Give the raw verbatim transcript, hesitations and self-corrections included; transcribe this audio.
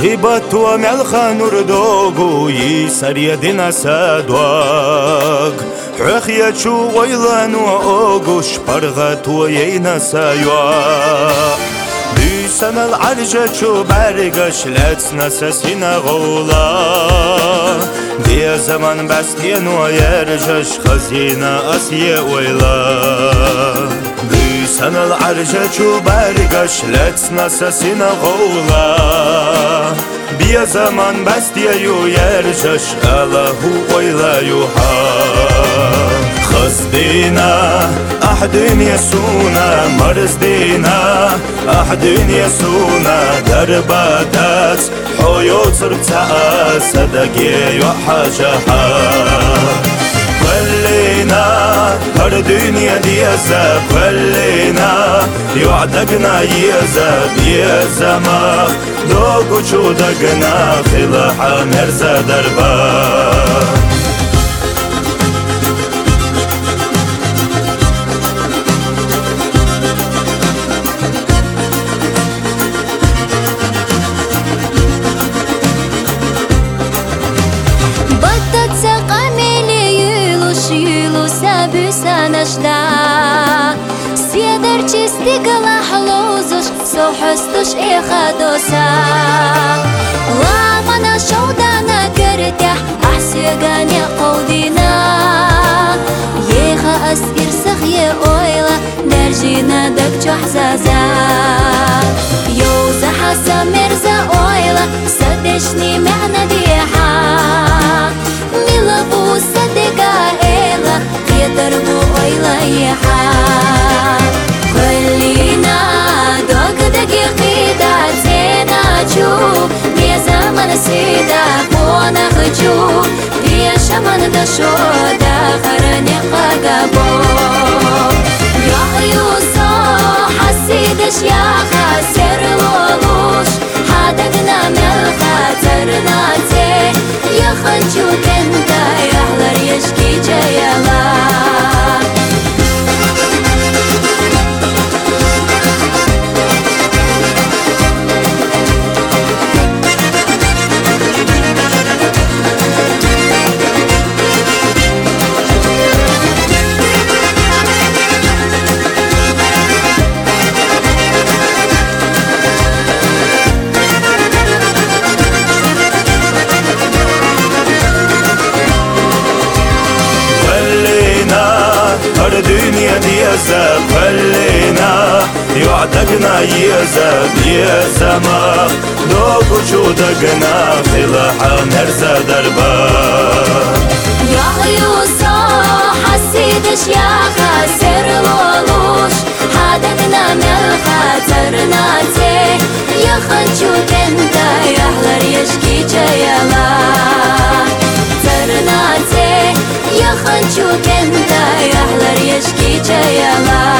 هبت وملخا نردوغو يسريدنا سادواغ حخيا شو ويلان وأوغوش برغت وينا سايوا بيسان العرجة شو برغش لاتنا سسينا غولا دي زمان بستين ويرجش خزينة أسيا ويلا بيسان العرجة شو برغش لاتنا سسينا غولا بيا زمان بستي ويرجش الله ويلا يوحى خصدينا أحدين يسونا مرزدينا أحدين يسونا درباتات حيوت سربتا صدقي وحاجها خلينا هر دنيا ديزا خلينا يوعدقنا يزا بيزا ما دوغو چودقنا خلحا مرزا دربا سيدر چستی گلا حلوزش سوحستش إخدوسا ومنا شودانا كرتح أحسيقاني قودينا يخا أسئر سخي أويلا نرجينا دك حزازا يوزا حسا مرزا أويلا صدشني معنا ديحا ملابو صدقا إيلا يدربو أويلا يحا خلينا دوك دقيقي زينا جو بيا زمن سيدا بونا خجو بيا شمن دشو داخرني قاقبو يا يوسو حسيدش يا خاسر لولوش حدقنا ملخا ترناتي يا خنجو كنتا يحلر يشكي جيالا الدنيا ديزا خلينا يوعدقنا يزا بيزا ما دوغو چودقنا خلحا مرزا دربا يا يوسا حسيدش يا خاسر لولوش حدقنا ملخا ترناتي يا خنجو كنتا يحلر يشكي جيالا ترناتي يا خنجو كنتا يحلر يشكي جيالا